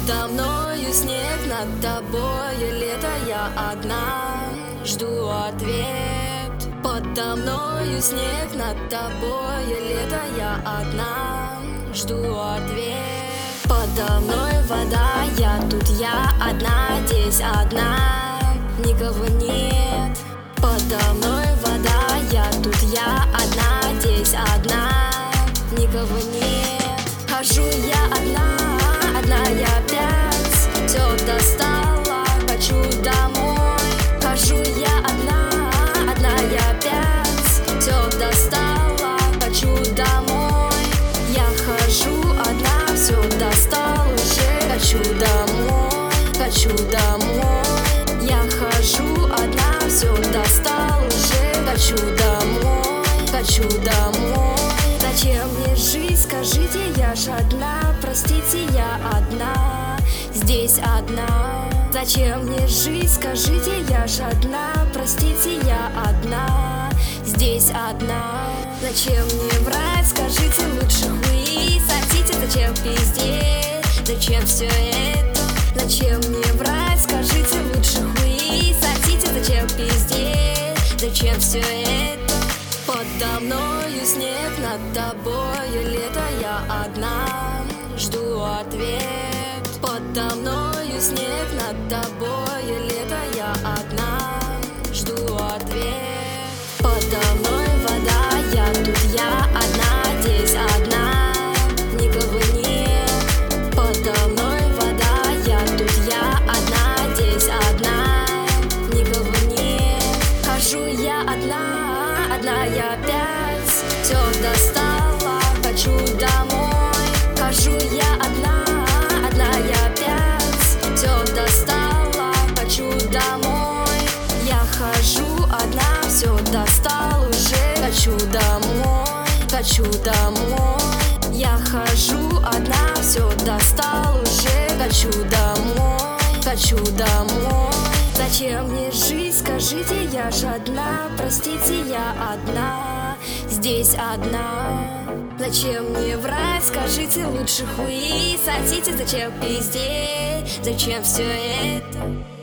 Подо мною снег, над тобою лето, я одна жду ответ. Подо мною снег, над тобою лето, я одна жду ответ. Подо мной вода, я тут, я одна, здесь одна, никого нет. Подо мной вода, я тут, я одна, здесь одна, никого нет. Хожу я одна я опять все достала, хочу домой. Хожу я одна я опять все достала, хочу домой. Я хожу одна, все достала уже, хочу домой, хочу домой. Я хожу одна, все достала уже, хочу домой, хочу домой. Зачем мне жить, скажите, я ж одна, простите, я одна, здесь одна. Зачем мне жить, скажите, я ж одна, простите, я одна, здесь одна. Зачем мне врать, скажите, лучше хуи садите, зачем пиздеть, зачем все это? Зачем мне врать, скажите, лучше хуи садите, зачем пиздеть, зачем все это? Подо мною снег, над тобою лето, я одна жду ответ. Подо мною снег, над тобою лето, я одна жду ответ. Подо мной вода, я тут, я одна, здесь одна, никого нет. Подо мной вода, я тут, я одна, здесь одна, никого нет. Хожу я одна я опять все достала, хочу домой. Хожу я одна я опять все достала, хочу домой. Я хожу одна, все достала уже, хочу домой, хочу домой. Я хожу одна, все достала уже, хочу домой, хочу домой. Зачем мне жить, скажите, я ж одна, простите, я одна, здесь одна. Зачем мне врать, скажите, лучше хуи садите, зачем пиздеть, зачем все это?